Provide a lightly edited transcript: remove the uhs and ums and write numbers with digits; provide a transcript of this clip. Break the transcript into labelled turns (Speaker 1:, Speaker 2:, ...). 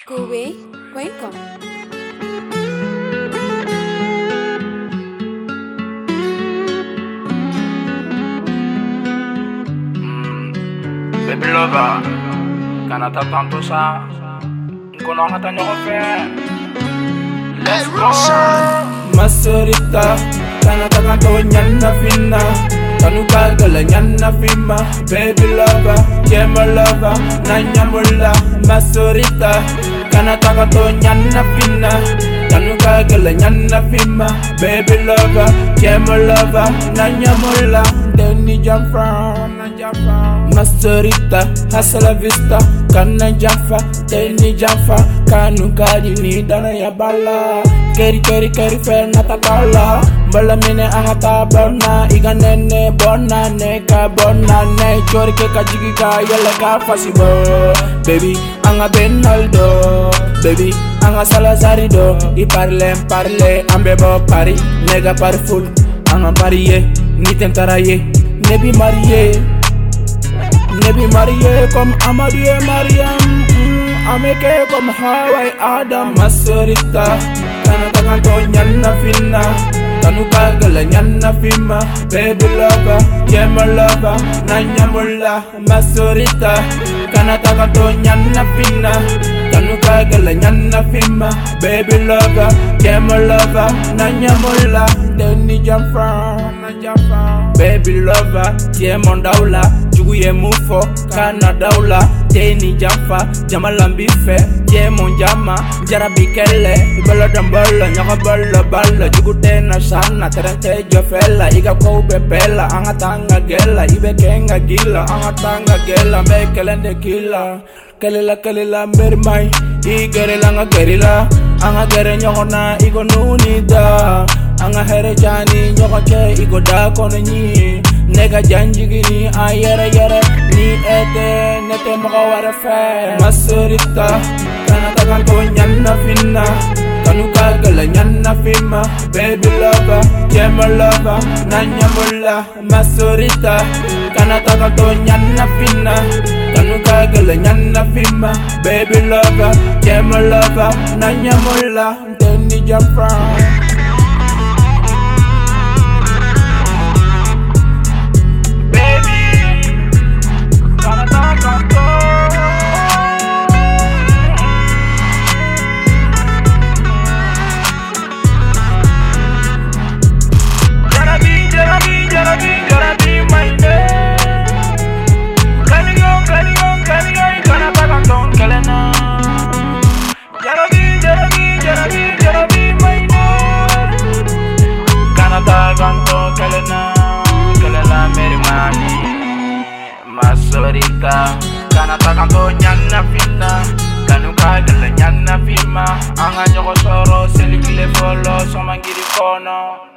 Speaker 1: Kobe, welcome.
Speaker 2: Baby lover, kana tanto sa kono ngata nyoko fe. Let's go. Maserita, kana tanto nyanna finna. Kanu kagala nyanna fima. Baby lover, my lover, nanya mulla. Maserita, kana tanto nyanna finna. Kanu kagala nyanna fima. Baby lover, my lover, nanya mulla. Deni Jamfa, Maserita, hasta la vista, kana Jamfa, Deni Jamfa, kanu kadi ni dana ya bala. Keri fe natakala, bala mine angata bona, iga nene bona neka bona ne, chori ke kajigi ka yele ka fasibo. Baby, anga Benaldo, baby, anga Salazarido, I parle, ambe bo pari, nega pari full, anga pariye. Ni tentaraye, nebi marié comme Amadou et Mariam, ameke comme Hawaii Adam. Maserita, kana takanto nyanna finna, kanu kagala nyanna fima. Baby lover, my lover, nanya mulla. Maserita, kana takanto nyanna finna, kanu kagala nyanna fima. Baby lover, my lover, nanya mulla. Deni Jamfa, baby lover, mon daula, jugu ye mufo, kana daula. Deni Jamfa, jamalambi fe, mon jama, jarabi kelle, ibala dambala, nyaka bala, jugu tena sana, terente jofela, iga koube bella, angatanga gela, ibe kenga gila, angatanga gela, me kelende kila, kelela mermai, igerela nga gerila, anga gere nyokona, igo nunida. Anga here jani nyoko che igo da kono nyi, nega janjigini ayere ni ete nete maka wara fe. Maserita, kana takanto nyanna finna, kanu kagala nyanna fima. Baby lover, my lover, nanya mulla. Maserita, kana takanto nyanna finna, kanu kagala nyanna fima. Baby lover, my lover, nanya mulla. Deni Jamfa. Maserita, kana takanto nyanna finna, kanu kagala nyanna fima. Anga nyoko soro, selikile folo, somangiri kono.